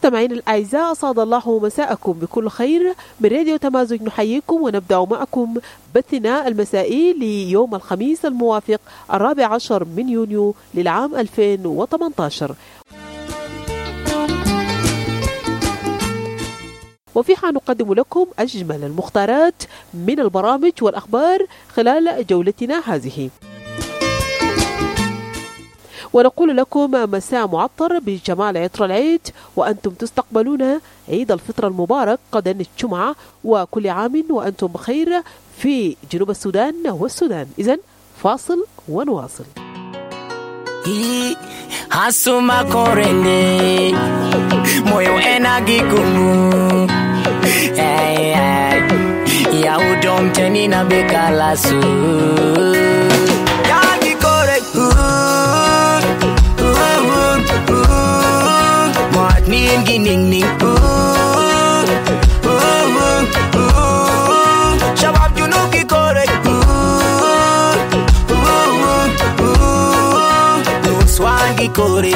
مستمعين الأعزاء، أسعد الله مساءكم بكل خير. من راديو تمازج نحييكم ونبدأ معكم بثنا المسائي ليوم الخميس الموافق 14 من يونيو للعام 2018. وفيها نقدم لكم أجمل المختارات من البرامج والأخبار خلال جولتنا هذه، ونقول لكم مساء معطر بجمال عطر العيد، وأنتم تستقبلون عيد الفطر المبارك غدا الجمعة، وكل عام وأنتم بخير في جنوب السودان والسودان. إذن فاصل ونواصل. Hasuma korende moyo enagikumu ya udomteni na bekalasu yagi kore martin gining shabab junuki kore Swagi kore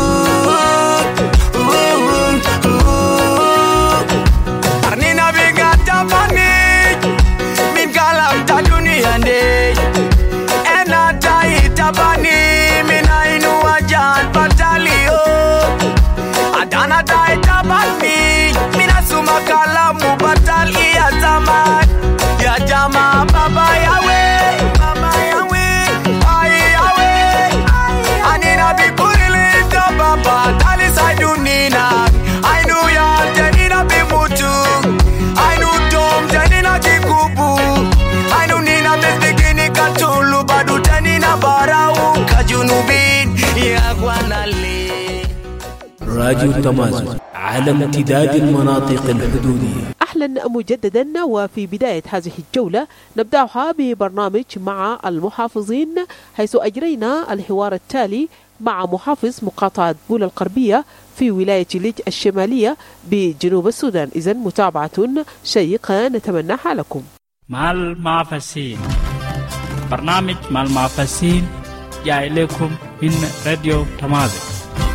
Arnina bigata pani min kalam ta dunia nde ena tai tabani min ainu wajan patalio adana tai tabani min asuma kalamu patali ya zaman ya jama baba yawe Tali saidunina I knew ya tenina bimutu I knew dom tenina kikubu I knew nina bezbikini katulu badu tenina barau kajunubin ya gwanale راديو تمازج على امتداد المناطق الحدودية. أهلا مجددا. وفي بداية هذه الجولة نبدأها ببرنامج مع المحافظين، حيث أجرينا الحوار التالي مع محافظ مقاطعة بولا الغربية في ولاية ليج الشمالية بجنوب السودان. إذن متابعة شيقة نتمناها لكم. مع المعفسين، برنامج مع المعفسين جاء إليكم من راديو تمازج.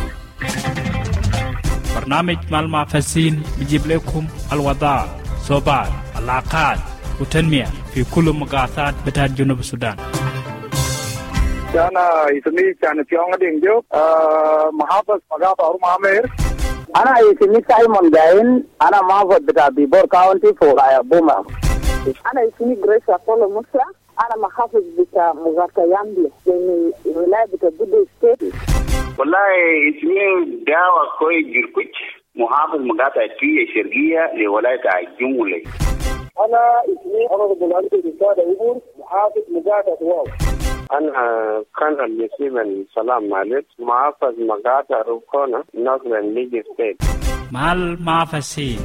برنامج مع المعفسين بيجيب لكم الوضع، صوبات، العلاقات والتنمية في كل مقاطعات بتاع جنوب السودان. أنا اسمي كان فيون دينجو محافظ مقاطع أمير. أنا اسمي سايمون جاين، أنا محافظ بتاع بيبور كاونتي فوق بوما. أنا اسمي غريسا فولو موسى، أنا محافظ بتاع مقاطع يامبي من ولاية بتاع بودو ستيت. والله اسمي داوا كوي جيركوش، محافظ مقاطع تي الشرقية لولاية الجمهورية. أنا اسمي أنا بلانتي بتاع أبور محافظ مقاطع واو. أنا كان المسلم سلام عليك محافظ مقاطع روكونا نورثرن ليج ستيت. مع المعفسين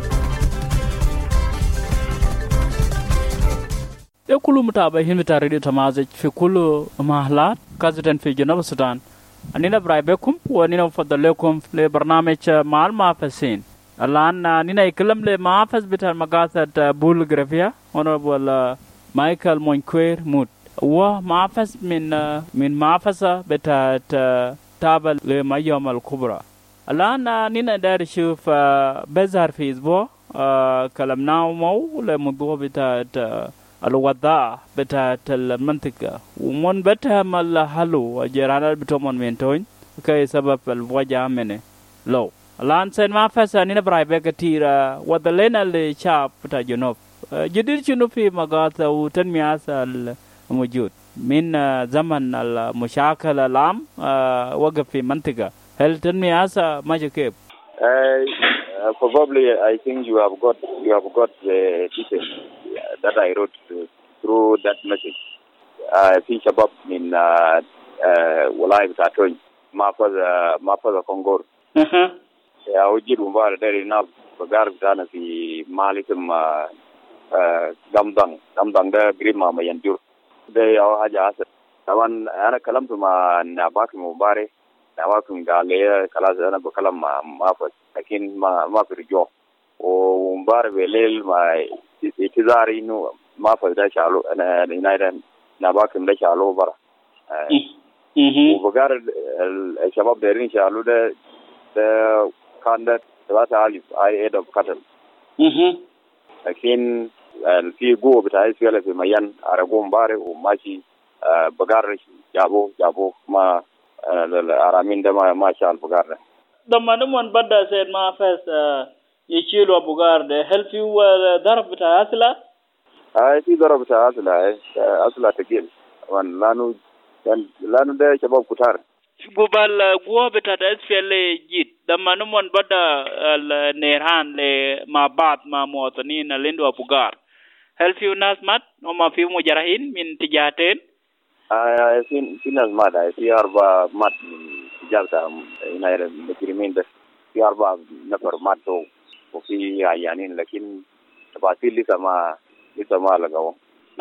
كل متابعين بتاع راديو تمازج في كل محلات كازتن في جنوب السودان. أننا برايبكم وأننا نفضل لكم لبرنامج مع المعفسين. الآن أننا نتكلم لمحافظ بتاع مقاطعة بول غربية هونربل مايكل مونكوير موت، ومعفز من معفزة بتاعت تابل لميوم الكبرى. الآن نينا داير نشوف بظهر في أسبوع كلامنا مو لموضوع بتاعت الوضع بتاعت المنطقة ومن بتهم الحلو جيرانات بتومن منتوين كي سبب الوجع منه لو. الآن سين معفزة نينا برايبه كتير وضلنا للشعب بتاع جنوب جديد شنو في مقاطع وتنمية موجود من زمن المشاكل العام وقف في منطقة. هل تنمية هذا ماذا كيف؟ Probably I think you have got the details that I wrote through that message. في شباب من ولاية بتاعتون محافظة كونغور. أوجد مبارك داري ناب بقار بتاعنا في مالكم دمدان ده قريب ما ينجور. ده أو حاجة أصل. طبعا أنا كلمت مع نباك مبارك نباك قال لي خلاص أنا بكلم مع محافظ لكن ما في رجوع. ومبارك بالليل ما انتظاري إنه محافظ ده شالو أنا نايدن نباك ده شالو برا. وبقار الشباب دارين شالو ده كان ده 3,000 head of cattle. لكن في قوة بتاع إسرائيل في ميان أرجو مبارك وماشي بقار جابو ما الأرامين ده ما شال بقار ده. لما نمون بدأ سيد ما فاس يشيلوا بقار ده هل في ضرب بتاع أسلحة؟ في ضرب بتاع أسلحة تقيل لانه ده شباب كتار. قبل قوة بتاع إسرائيل جيت لما نمون بدأ النيران مع بعض مع مواطنين اللي عنده بقار هل في ناس مات وما في مجرحين من تجارتين؟ في ناس مات في 4 مات من تجارة هنا المجرمين بس في 4 نفر ماتوا وفي عيانين لكن تفاصيل لسه ما لقوا.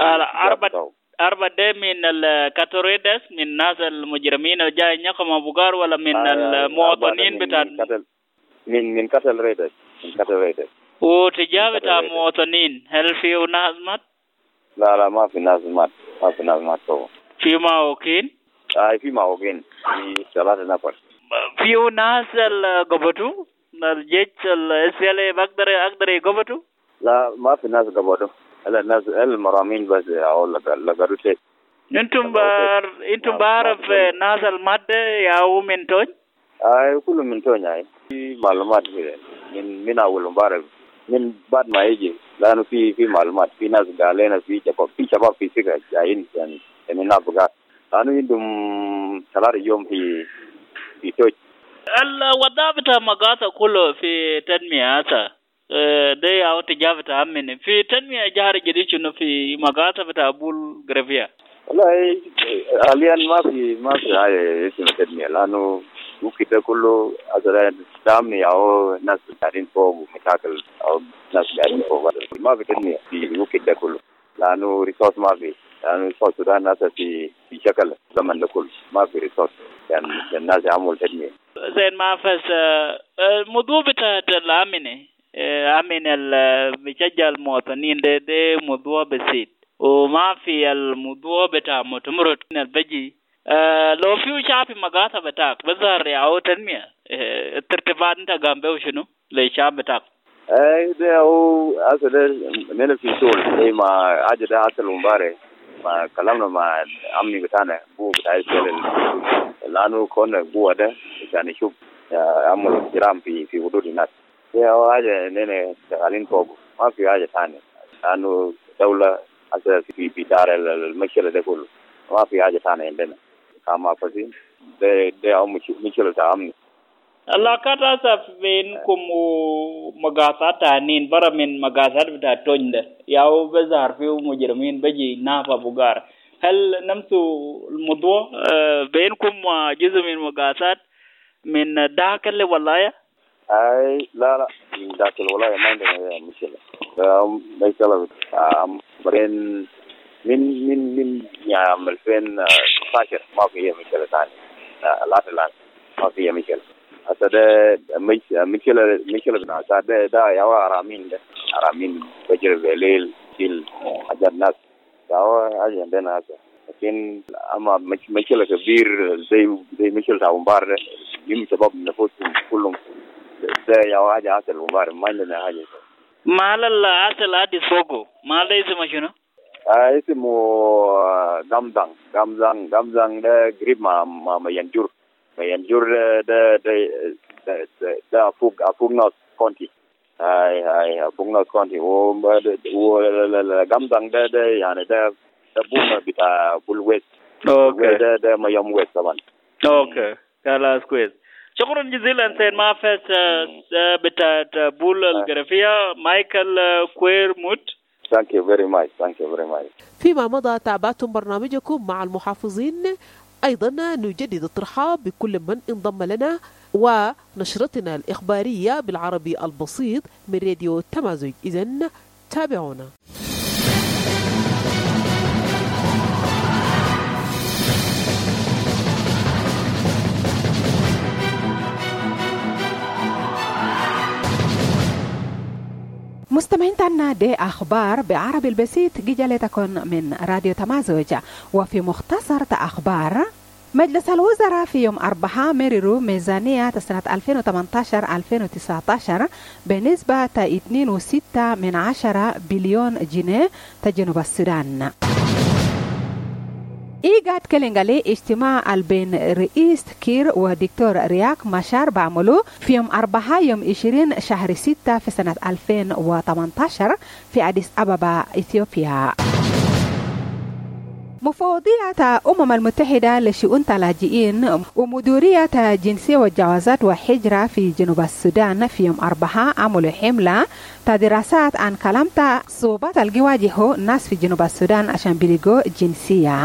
4 ده من الكاتوريدس من ناس المجرمين اللي جاي يقوموا بقار ولا من المواطنين بتاع من كاتل ريدس وتجارة المواطنين هل في ناس مات؟ لا ما في ناس مات في معوقين؟ في معوقين في 3 نفر. في ناس قبضوا الجيش الإسرائيلي أقدر يقبضوا؟ لا ما في ناس قبضوا الناس المرامين بس أو لقروشة. انتم بعرف ناس المادة ياو من تون؟ كله من تون في معلومات من أول مبارك من بعد ما يجي لأنه في معلومات في ناس قالنا في شباب في سكة جايين يعني نابغا لأنه عندهم 3 يوم في توج. الوضع بتاع مقاطع كله في تنمية هذا ده ياو تجارة أمن في تنمية جهر جديد شنو في مقاطع بتاع بول غرفية. والله حاليا ما في هاي اسم تنمية لأنه وكده كله أصلاً دامني أو ناس قاعدين فوق مشاكل أو ناس قاعدين فوق ما في تنمية في وكده كله لأنه ريسورس ما في لأنه ريسورس السودان ناس في شكل زمن ده كله ما في ريسورس يعني الناس يعملوا تنمية. زين ما فاس الموضوع بتاع الأمن بيشجع المواطنين ده موضوع بسيط وما في الموضوع بتاع مؤتمرات البجي لو في شعب مقاطع بتاعك بظهر يعو تنمية الترتيبات انت قام بيه شنو للشعب بتاعك؟ ده هو أصلا من في سول زي ما أجد أصل مبارك ما كلامنا مع عمي بتاعنا هو بتاع لأنه كنا جوا ده عشان يشوف عمل جرام في حدود الناس. ده هو حاجة إننا شغالين فوق ما في حاجة ثانية لأنه دولة أصلا في دار المشكلة ده كله ما في حاجة ثانية عندنا. كما فزين ده أو مشكلة تعامل. الله كذا بينكم ومقاصات تانين برا من مقاصات بتاع تونده ياو بزار فيه مجرمين بجي نافع بقار هل نمسوا الموضوع بينكم جزء من مقاصات من داخل الولاية؟ لا من داخل الولاية ما عندنا مشكلة. مشكلة برين من يوم 2019 ما في مشكلة ثانية الآن ما في مشكلة. هذا مشكلة بتاع ده يا أرامين بجر الليل كل أجر ناس يا أجر عندنا هذا لكن أما مشكلة كبير زي مشكلة عمبار يوم سبب نفوسهم كلهم ده يا أجر أصل عمبار ما عندنا حاجة. ما لا أصل هذا فوقه ما لا اسمه شنو؟ اسمه غامزان ده قريب ما ينجر ده فوق ناس كونتي فوق ناس كونتي غامزان ده يعني ده بوم بتاع بول ويست. اوكي ده ميام ويست طبعا. اوكي خلاص كويس شكرا جزيلا سيد مافس بتاع بول الغرفية مايكل كوير موت. Thank you very much. فيما مضى تابعتم برنامجكم مع المحافظين. أيضا نجدد الترحاب بكل من انضم لنا ونشرتنا الإخبارية بالعربي البسيط من راديو تمازج. إذن تابعونا. مستمعين تنا دي أخبار بعربي البسيط جيجالتكن من راديو تمازج. وفي مختصر أخبار مجلس الوزراء في يوم 4 مرروا ميزانية سنة 2018-2019 بنسبة 2.6 بليون جنيه تجنوب السودان. إيجاد كلينغالي اجتماع بين رئيس كير ودكتور رياك ماشار بعملوا في يوم 4 يوم 20 شهر 6 في سنة 2018 في أديس أبابا إثيوبيا. مفوضية المتحدة لشؤون اللاجئين ومديرية جنسية والجوازات وحجرة في جنوب السودان في يوم 4 عملوا حملة دراسات عن كلامة صعوبات اللي يواجهوا الناس في جنوب السودان عشان بيلقوا جنسية.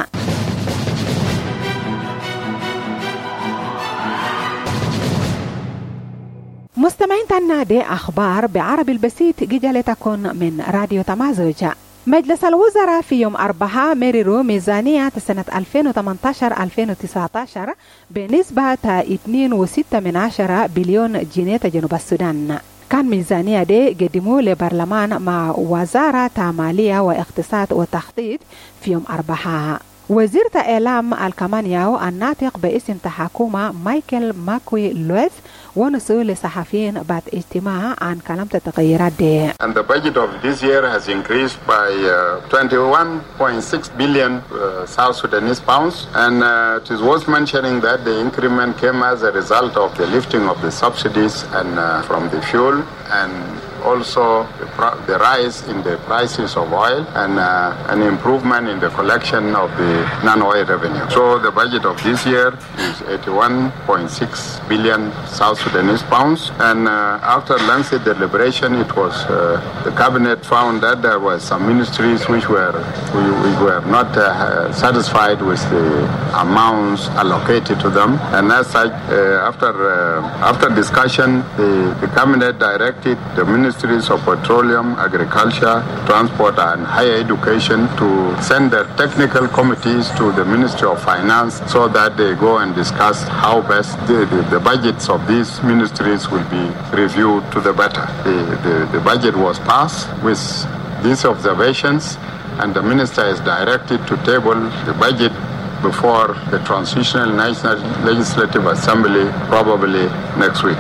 مستمعين تنادي أخبار بعربي البسيط جيجالي تكون من راديو تمازج. مجلس الوزراء في يوم 4 مرروا ميزانية سنة 2018-2019 بنسبة 2.6 بليون جنيه جنوب السودان. كان ميزانية دي قدموا لبرلمان مع وزارة مالية واقتصاد وتخطيط في يوم 4. وزير إعلام الكمانياو الناطق باسم الحكومة مايكل ماكوي لويث ونسوا لصحفيين بعد اجتماع عن كلامة التغييرات دي. And the budget of this year has increased by 21.6 billion South Sudanese pounds, and it is worth mentioning that the increment came as a result of the lifting of the subsidies and from the fuel, and also the rise in the prices of oil, and an improvement in the collection of the non-oil revenue. So the budget of this year is 81.6 billion South Sudanese pounds, and after lengthy deliberation, it was the cabinet found that there were some ministries which were not satisfied with the amounts allocated to them, and as such, after discussion, the cabinet directed the ministries of petroleum, agriculture, transport, and higher education to send their technical committees to the Ministry of Finance so that they go and discuss how best the budgets of these ministries will be reviewed to the better. The budget was passed with these observations, and the minister is directed to table the budget before the Transitional National Legislative Assembly probably next week.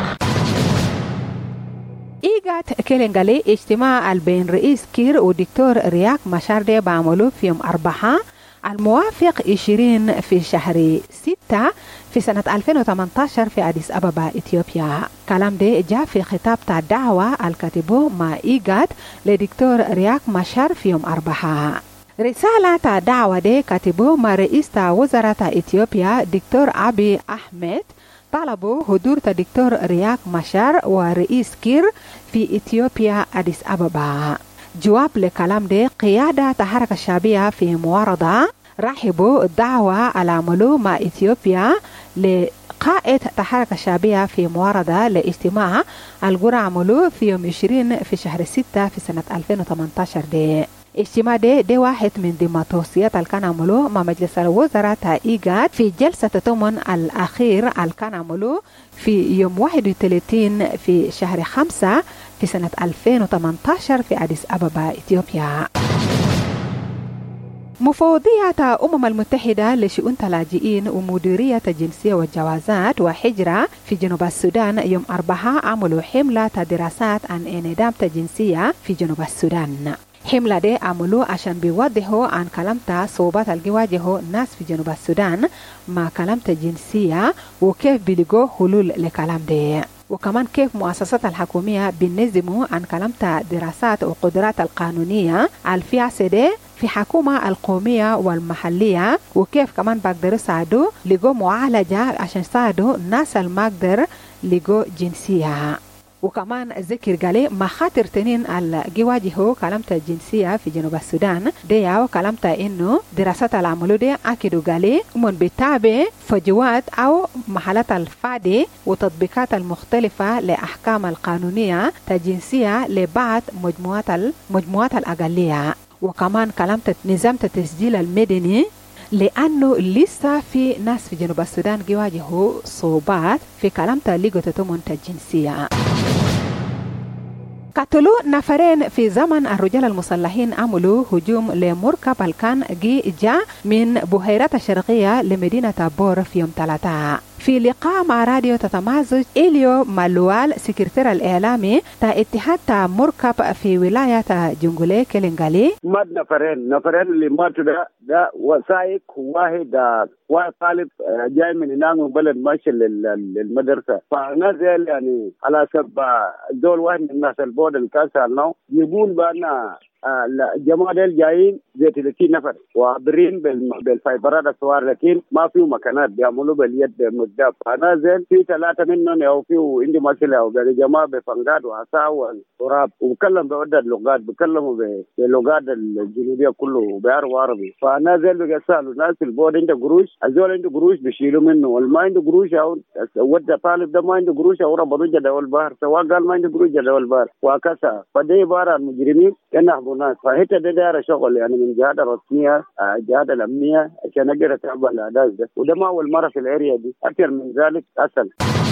إيجاد كلينغالي اجتماع بين رئيس كير ودكتور رياك ماشار دي بعملوا في يوم 4 الموافق 20 في شهر 6 في سنة 2018 في أديس أبابا إثيوبيا. كلام ده جاء في خطاب الدعوة الكاتبه مع إيجاد لدكتور رياك ماشار في يوم 4. رسالة الدعوة ده كاتبه مع رئيس وزراء إثيوبيا دكتور أبي أحمد طلبوا حضور الدكتور رياك ماشار ورئيس كير في إثيوبيا أديس أبابا. جواب لكلام ده قيادة الحركة الشعبية في معارضة رحبوا الدعوة على عملوا مع إثيوبيا لقائد الحركة الشعبية في معارضة لاجتماع القرى عملوا في يوم 20 في شهر 6 في سنة 2018 ده. اجتماع ده واحد من ضمن توصيات اللي كان عملوه مع مجلس الوزراء إيجاد في جلسة الثمن الأخير اللي كان عملوه في يوم 31 في شهر 5 في سنة 2018 في أديس أبابا إثيوبيا. مفوضية المتحدة لشؤون اللاجئين ومديرية الجنسية والجوازات وحجرة في جنوب السودان يوم 4 عملوا حملة دراسات عن انعدام الجنسية في جنوب السودان. حملة دي عملوه عشان بيوضحوا عن كلامة صعوبات اللي يواجهوا الناس في جنوب السودان مع كلامة الجنسية وكيف بيلقوا حلول لكلام دي، وكمان كيف مؤسسات الحكومية بينظموا عن كلامة دراسات وقدرات القانونية الفياسة دي في حكومة القومية والمحلية، وكيف كمان بقدروا يساعدوا لقوا معالجة عشان يساعدوا الناس المقدر لقوا جنسية. وكمان ذكر قالي مخاطر تنين اللي يواجهوا كلامة الجنسية في جنوب السودان دياو كلامة إنه دراسات العملو دي أكيدوا قالي من بتابع فجوات أو محلات الفادي وتطبيقات المختلفة لأحكام القانونية الجنسية لبعض مجموعات الأقلية. وكمان كلامة نظام التسجيل المدني لأنه لسه في ناس في جنوب السودان يواجهوا صعوبات في كلامة لقوا تتمن الجنسية. قتلوا نفرين في زمن الرجال المسلحين عملوا هجوم لمركب الكان جاء من بحيرة الشرقية لمدينة بور في يوم 3. في لقاء مع راديو تتمازج إليو مالوال سكرتير الإعلامي تا اتحاد تا مركب في ولاية جنجولي كيلينغالي مات نفرين اللي ماتوا ده وسائق واحد طالب جاي من هناك من بلد ماشي للمدرسة فنزل يعني على سبب دول واحد من الناس البود الكاسر نو يقول بأن الجماعة ديل جايين زي 30 نفر وعابرين بالفايبرات الصغار لكن ما فيه مكانات بيعملوا باليد مجداب فنازل في 3 منهم أو فيه عندي مشكلة أو جماعة بفنجاد وعصا وتراب وبكلم بعدة لغات بكلموا بلغات الجنوبية كله بيعرفوا عربي فنازل بيسألوا ناس البود عنده قروش الزول عنده قروش بيشيلوا منه والما عنده قروش أو ودى طالب ده ما عنده قروش أو ربطوا جدول البحر سواء قال ما عنده قروش جدول البحر وكذا فده عبارة عن مجرمين كنا ناس فهيتا ده داير شغل يعني من جهات الرسمية جهات الأمنية عشان أقدر أتعبى الأحداث ده وده ما أول مرة في الأريا دي أكثر من ذلك أصل.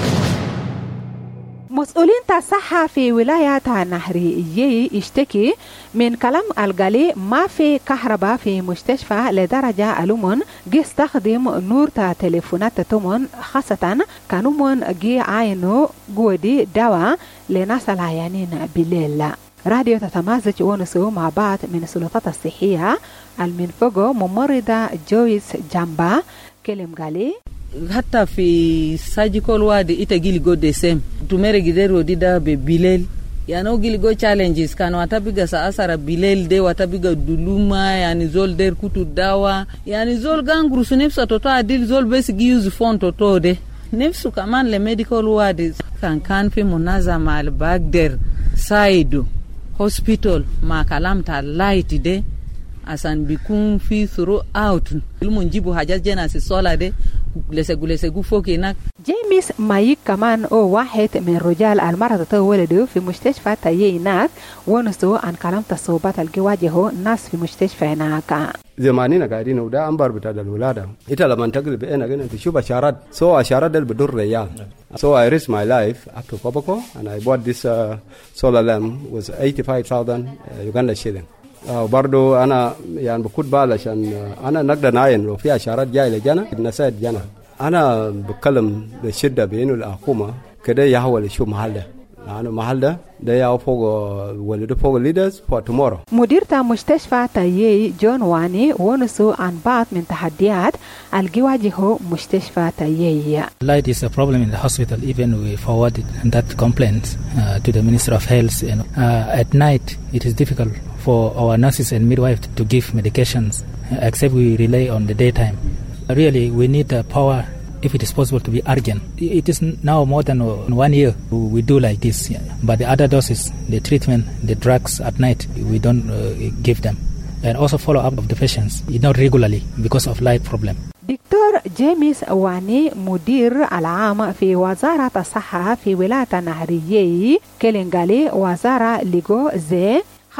مسؤولين الصحة في ولاية نهرية يشتكي من كلام القالي ما في كهرباء في مستشفى لدرجة ألومون جي استخدم نور تليفونات تومون خاصة كانوا من جي عينو جودي دواء لناس العيانين بالليل. راديو تتمازج ونسو مع بعض من السلطات الصحية المنفقو ممرضة جويس جامبا كلم قالي حتى في ساجيكول وادي إتاجيل جو ديسم تمر جديرو ديدا ببيلل يعني أوجيل جو challenges كانوا أتابيجا سأسرة بيلل ده وأتابيجا دلوما يعني زول دير كتو داوا يعني زول غانغروس نفسه توتو أديل زول بس جيوز فون توتو ده نفسه كمان لميديكال وادي كان في منظمة الباغدر سايدو hospital ma kalamta light de asan bikun fi throughout ilmunjibu haja jena si sola de gulesegu foki nak جيمس مايك كمان او واحد من رجال المرضى تولدوا في مستشفى تايينات ونسوا عن كلامة الصعوبات اللي واجهوا الناس في مستشفى هناك زماننا قاعدين وده أنبار بتاع الولادة إنت لما تقلب أنا قلنا تشوف أشارات أشارات ده بدور ريال so I risked my life up to Koboko and I bought this solar lamp was 85,000 Uganda shilling برضو أنا يعني بكون بال عشان أنا نقدر نعين لو في أشارات جاي لجنا نسيت جنا أنا بتكلم بشدة بينه الحكومة كده يحاول يشوف محل أنا محل ده يا فوق ولده فوق leaders for tomorrow. مدير مستشفى تايي جون واني ونسوا عن بعض من تحديات اللي واجهوا مستشفى تايي. Light is a problem in the hospital. Even we forwarded that complaint to the Minister of Health. And at night it is difficult for our nurses and midwives to give medications except we rely on the daytime. Really, we need the power. If it is possible to be urgent. It is now more than 1 year we do like this. Yeah. But the other doses, the treatment, the drugs at night, we don't give them. And also follow up of the patients, not regularly because of light problem. دكتور جيمس واني مدير العام في وزارة الصحة في ولاية نهرية كيلينغالي وزارة ليغو زي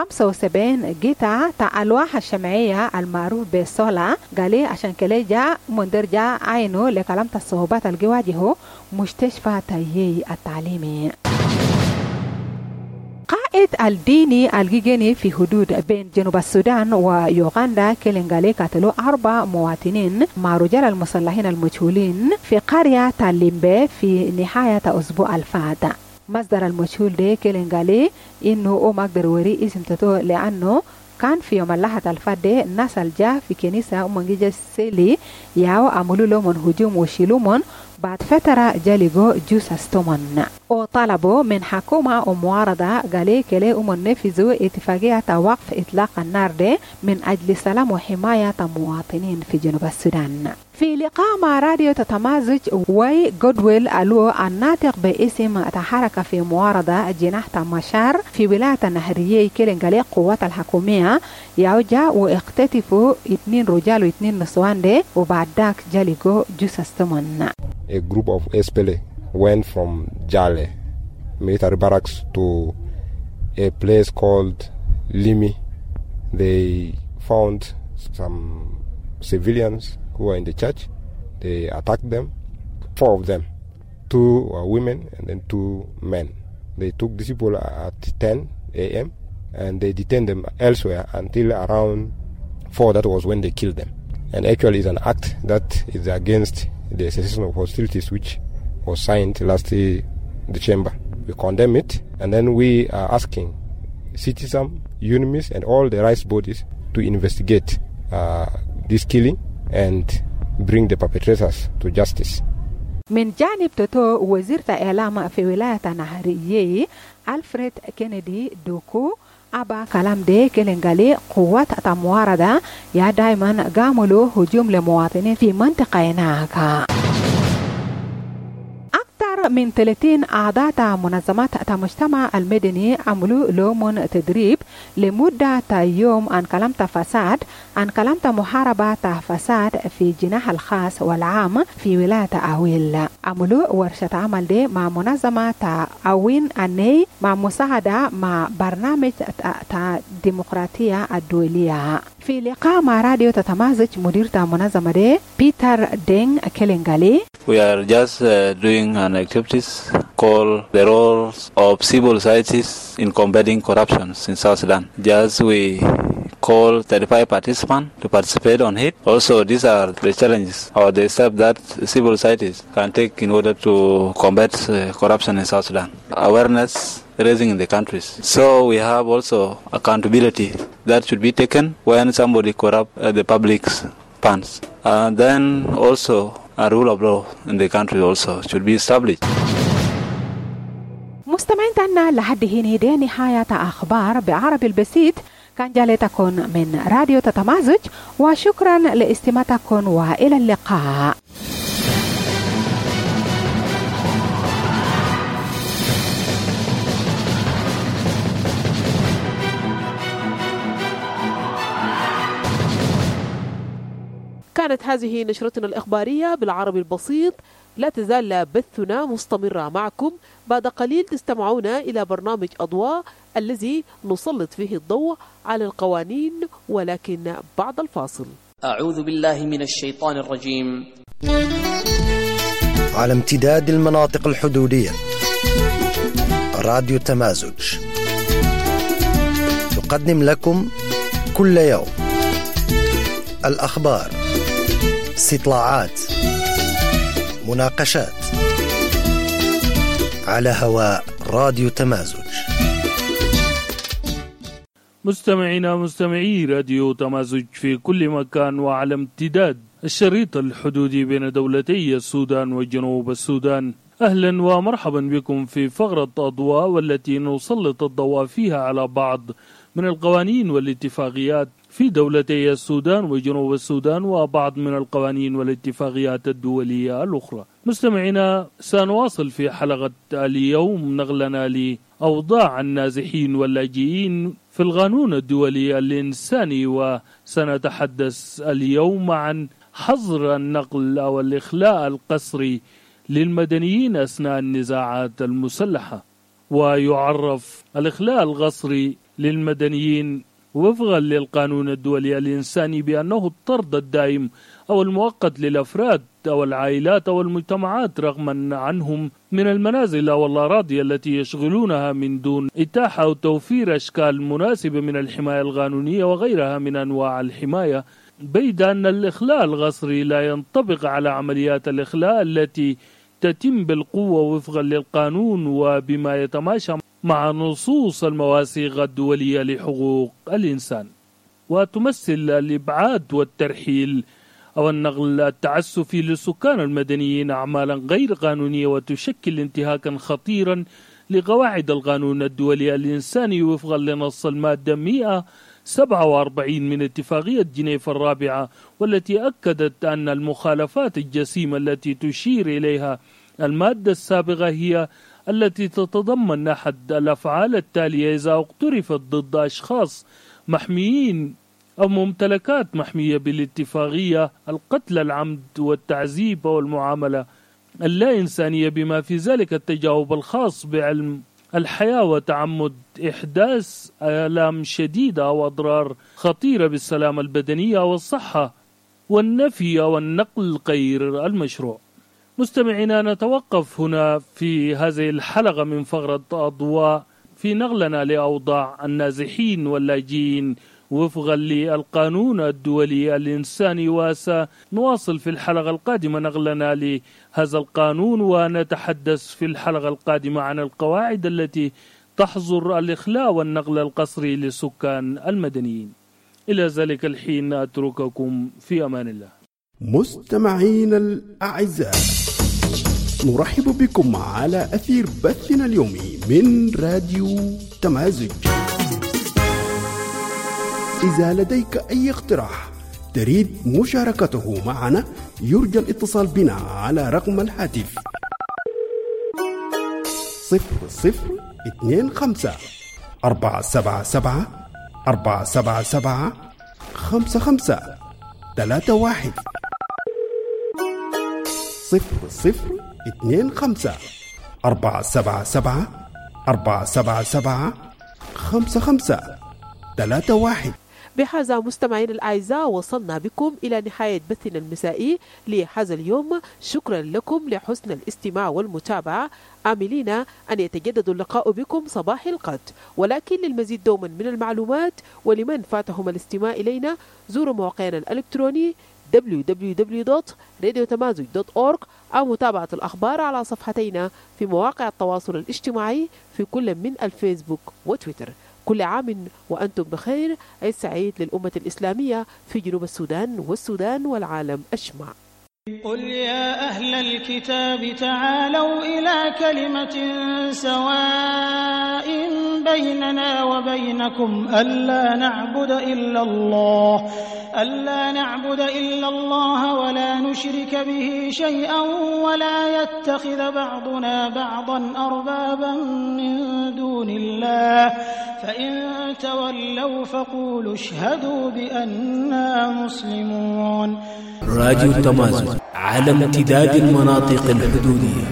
75 جيتا تاع الواح الشمعية المعروف بالصولة قالي عشان كلي جاء مندر جاء عينه لكلامة الصعوبات اللي واجهه مستشفى تايي التعليمي. قائد الديني الجيجيني في حدود بين جنوب السودان ويوغندا كيلينغالي قتلوا 4 مواطنين مع رجال المسلحين المجهولين في قرية تاليمبي في نهاية أسبوع الفات. مصدر المجهول ده كيلينغالي إنه ما قدر وري اسم تتو لأنه كان في يوم اللحظة الفادة الناس الجاه في كنيسة أمانجيجا سيلي ياو عملوا لهم هجوم وشيلومون بعد فترة جاليغو جوس استومن وطلبوا من حكومة ومعارضة قالي كلي نفذوا اتفاقية وقف إطلاق النار ده من أجل سلام وحماية المواطنين في جنوب السودان. في لقاء مع راديو تتمازج وي جودويل ألو الناطق باسم تحرك في معارضة جناح تماشار في ولاية النهرية كيلينغالي قوات الحكومية يوجا واختطفوا 2 رجال و2 نسوان ده وبعد ذاك جاليغو جوس استومن. A group of SPLA went from Jale military barracks to a place called Limi. They found some civilians who were in the church. They attacked them, 4 of them, 2 were women and then 2 men. They took these people at 10 a.m. and they detained them elsewhere until around 4. That was when they killed them. And actually it's an act that is against the cessation of hostilities which was signed last December. We condemn it, and then we are asking citizens, UNMISS and all the rights bodies to investigate this killing and bring the perpetrators to justice. من جانب توتو وزير الإعلام في ولاية نهرية ألفريد كينيدي دوكو أبا كلام دي كلنغالي قوات المعارضة يا دايما قاملوا هجوم لمواطنين في منطقة هناك. من 30 أعضاء منظمات المجتمع المدني عملوا لهم تدريب لمدة يوم عن كلام فساد عن كلام محاربة فساد في جناح الخاص والعام في ولاية أويل. عملوا ورشة عمل دي مع منظمة أوين أني مع مساعدة مع برنامج الديمقراطية الدولية. في لقاء مع راديو تتمازج مدير المنظمة دي بيتر دين كيلينغالي. We are just doing an activities called the roles of civil societies in combating corruption in South Sudan. Just we call 35 participants to participate on it. Also, these are the challenges or the steps that civil societies can take in order to combat corruption in South Sudan. Awareness raising in the countries. So we have also accountability that should be taken when somebody corrupt the public's funds. And then also a rule of law in the country also should be established. مستمعينا لحد هنا دي نهاية أخبار بعربي البسيط كان جالتكم من راديو تتمازج وشكرا لاستماعتكم وإلى اللقاء. كانت هذه نشرتنا الإخبارية بالعربي البسيط. لا تزال بثنا مستمرة معكم. بعد قليل تستمعون إلى برنامج أضواء الذي نسلط فيه الضوء على القوانين، ولكن بعد الفاصل. أعوذ بالله من الشيطان الرجيم. على امتداد المناطق الحدودية راديو تمازج يقدم لكم كل يوم الأخبار، استطلاعات، مناقشات على هواء راديو تمازج. مستمعي راديو تمازج في كل مكان وعلى امتداد الشريط الحدودي بين دولتي السودان وجنوب السودان، أهلا ومرحبا بكم في فقرة أضواء، والتي نسلط الضوء فيها على بعض من القوانين والاتفاقيات في دولتي السودان وجنوب السودان وبعض من القوانين والاتفاقيات الدولية الأخرى. مستمعينا، سنواصل في حلقة اليوم نقلنا لأوضاع النازحين واللاجئين في القانون الدولي الإنساني، وسنتحدث اليوم عن حظر النقل أو الإخلاء القسري للمدنيين أثناء النزاعات المسلحة. ويعرف الإخلاء القسري للمدنيين وفقا للقانون الدولي الإنساني بأنه الطرد الدائم أو المؤقت للأفراد أو العائلات أو المجتمعات رغما عنهم من المنازل أو الأراضي التي يشغلونها من دون إتاحة أو توفير أشكال مناسبة من الحماية القانونية وغيرها من أنواع الحماية، بيد أن الإخلاء القسري لا ينطبق على عمليات الإخلاء التي تتم بالقوة وفقا للقانون وبما يتماشى مع نصوص المواثيق الدولية لحقوق الإنسان. وتمثل الإبعاد والترحيل أو النقل التعسفي للسكان المدنيين أعمالا غير قانونية، وتشكل انتهاكا خطيرا لقواعد القانون الدولي الإنساني وفقا لنص المادة 147 من اتفاقية جنيف الرابعة، والتي أكدت أن المخالفات الجسيمة التي تشير إليها المادة السابقة هي التي تتضمن أحد الأفعال التالية إذا اقترفت ضد أشخاص محميين أو ممتلكات محمية بالاتفاقية: القتل العمد والتعذيب والمعاملة اللا إنسانية، بما في ذلك التجاوب الخاص بعلم الحياة وتعمد إحداث آلام شديدة أو أضرار خطيرة بالسلامة البدنية والصحة، والنفي والنقل غير المشروع. مستمعينا، نتوقف هنا في هذه الحلقة من فقرة أضواء في نقلنا لأوضاع النازحين واللاجئين وفقا للقانون الدولي الإنساني، وسنواصل في الحلقة القادمة نقلنا لهذا القانون، ونتحدث في الحلقة القادمة عن القواعد التي تحظر الإخلاء والنقل القسري للسكان المدنيين. إلى ذلك الحين أترككم في أمان الله. مستمعينا الأعزاء، نرحب بكم على أثير بثنا اليومي من راديو تمازج. إذا لديك أي اقتراح تريد مشاركته معنا يرجى الاتصال بنا على رقم الهاتف 0025 477 477 55 31 0025 477 477 55 31. بهذا مستمعين الأعزاء وصلنا بكم إلى نهاية بثنا المسائي لهذا اليوم. شكرا لكم لحسن الاستماع والمتابعة، آملين أن يتجدد اللقاء بكم صباح الغد. ولكن للمزيد دوما من المعلومات ولمن فاتهم الاستماع إلينا زوروا موقعنا الإلكتروني www.radiotamazig.org أو متابعة الأخبار على صفحتينا في مواقع التواصل الاجتماعي في كل من الفيسبوك وتويتر. كل عام وأنتم بخير، عيد سعيد للأمة الإسلامية في جنوب السودان والسودان والعالم أجمع. قل يا أهل الكتاب تعالوا إلى كلمة سواء بيننا وبينكم ألا نعبد إلا الله ولا نشرك به شيئا ولا يتخذ بعضنا بعضا أربابا من دون الله، فإن تولوا فقولوا اشهدوا بأننا مسلمون. راديو تمازج على امتداد المناطق الحدودية.